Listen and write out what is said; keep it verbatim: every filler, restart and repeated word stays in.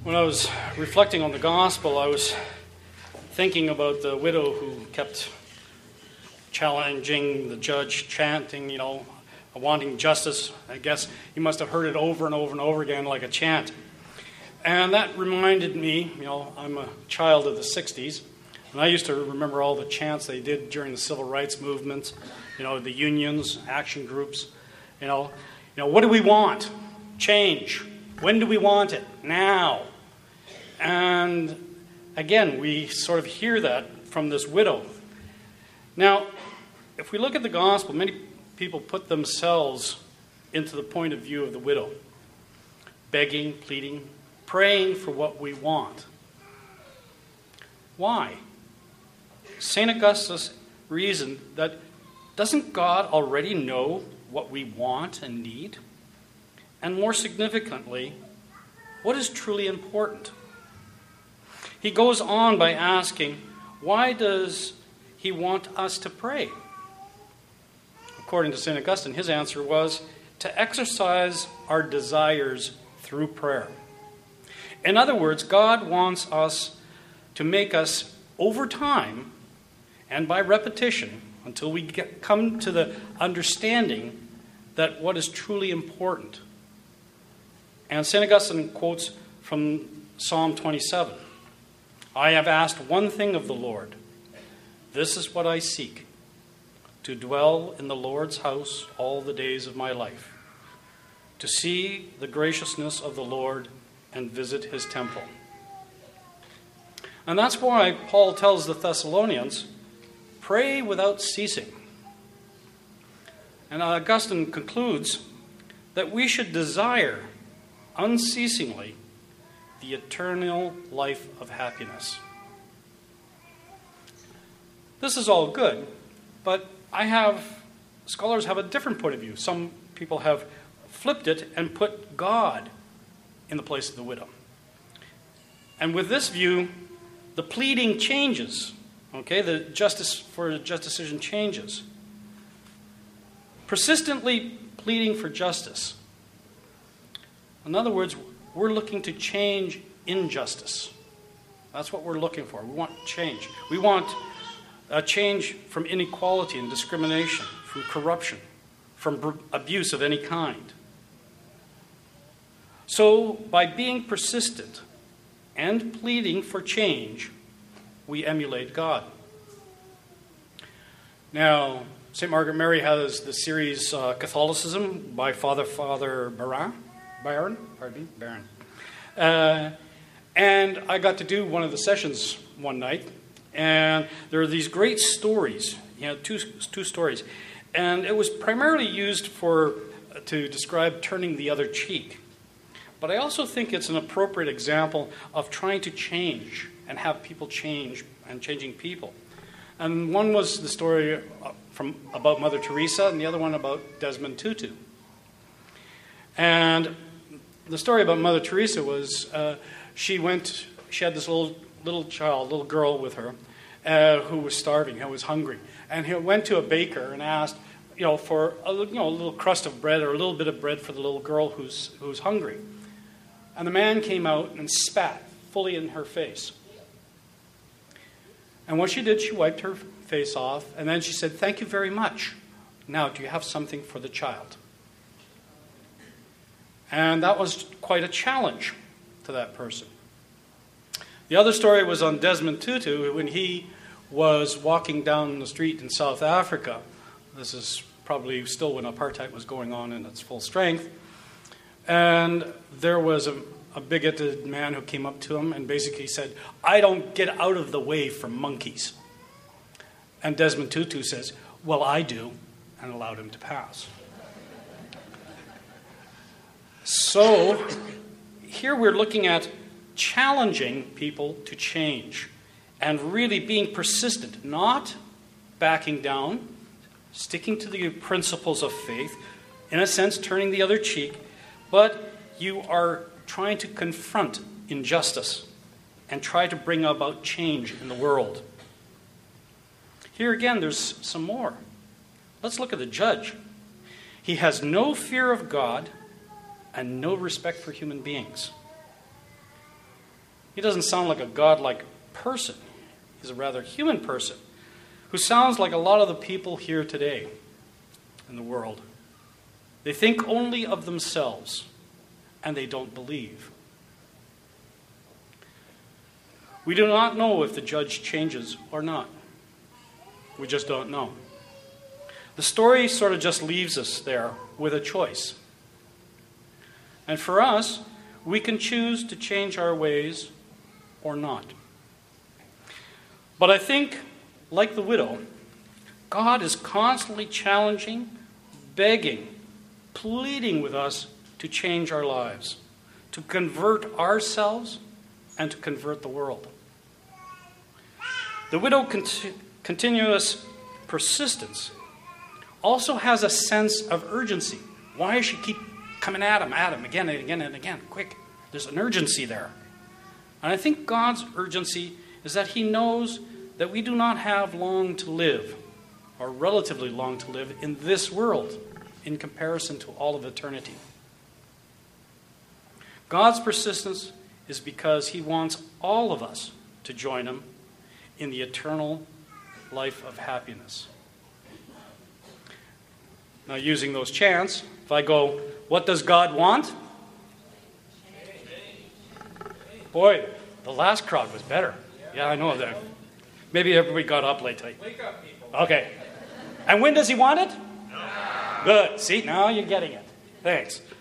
When I was reflecting on the gospel, I was thinking about the widow who kept challenging the judge, chanting, you know, wanting justice. I guess he must have heard it over and over and over again like a chant. And that reminded me, you know, I'm a child of the sixties, and I used to remember all the chants they did during the civil rights movement, you know, the unions, action groups, you know. You know, what do we want? Change. When do we want it? Now. And again, we sort of hear that from this widow. Now, if we look at the gospel, many people put themselves into the point of view of the widow, begging, pleading, praying for what we want. Why? Saint Augustine reasoned that doesn't God already know what we want and need? And more significantly, what is truly important? He goes on by asking, why does he want us to pray? According to Saint Augustine, his answer was to exercise our desires through prayer. In other words, God wants us to make us, over time and by repetition, until we get, come to the understanding that what is truly important. And Saint Augustine quotes from Psalm twenty-seven. I have asked one thing of the Lord. This is what I seek, to dwell in the Lord's house all the days of my life, to see the graciousness of the Lord and visit his temple. And that's why Paul tells the Thessalonians, pray without ceasing. And Augustine concludes that we should desire unceasingly the eternal life of happiness. This is all good, but I have, scholars have a different point of view. Some people have flipped it and put God in the place of the widow. And with this view, the pleading changes. Okay, the justice for a just decision changes. Persistently pleading for justice. In other words, we're looking to change injustice. That's what we're looking for. We want change. We want a change from inequality and discrimination, from corruption, from abuse of any kind. So, by being persistent and pleading for change, we emulate God. Now, Saint Margaret Mary has the series uh, Catholicism by Father Father Baron, Baron, pardon me, Baron. Uh, and I got to do one of the sessions one night, and there are these great stories, you know, two two stories, and it was primarily used for uh, to describe turning the other cheek. But I also think it's an appropriate example of trying to change and have people change and changing people. And one was the story from about Mother Teresa, and the other one about Desmond Tutu. And the story about Mother Teresa was uh, she went, she had this little little child, little girl with her, uh, who was starving, who was hungry, and he went to a baker and asked, you know, for a, you know, a little crust of bread or a little bit of bread for the little girl who's who's hungry. And the man came out and spat fully in her face. And what she did, she wiped her face off, and then she said, thank you very much. Now, do you have something for the child? And that was quite a challenge to that person. The other story was on Desmond Tutu when he was walking down the street in South Africa. This is probably still when apartheid was going on in its full strength. And there was a, a bigoted man who came up to him and basically said, I don't get out of the way for monkeys. And Desmond Tutu says, well, I do, and allowed him to pass. So here we're looking at challenging people to change and really being persistent, not backing down, sticking to the principles of faith, in a sense turning the other cheek, but you are trying to confront injustice and try to bring about change in the world. Here again, there's some more. Let's look at the judge. He has no fear of God and no respect for human beings. He doesn't sound like a godlike person. He's a rather human person who sounds like a lot of the people here today in the world. They think only of themselves, and they don't believe. We do not know if the judge changes or not. We just don't know. The story sort of just leaves us there with a choice. And for us, we can choose to change our ways or not. But I think, like the widow, God is constantly challenging, begging, pleading with us to change our lives, to convert ourselves and to convert the world. The widow's cont- continuous persistence also has a sense of urgency. Why does she keep coming at him, at him, again and again and again? Quick, there's an urgency there. And I think God's urgency is that he knows that we do not have long to live, or relatively long to live, in this world in comparison to all of eternity. God's persistence is because he wants all of us to join him in the eternal life of happiness. Now, using those chants, if I go, what does God want? Boy, the last crowd was better. Yeah, I know that. Maybe everybody got up late tonight. Wake up, people. Okay. And when does he want it? Now. Good. See, now you're getting it. Thanks.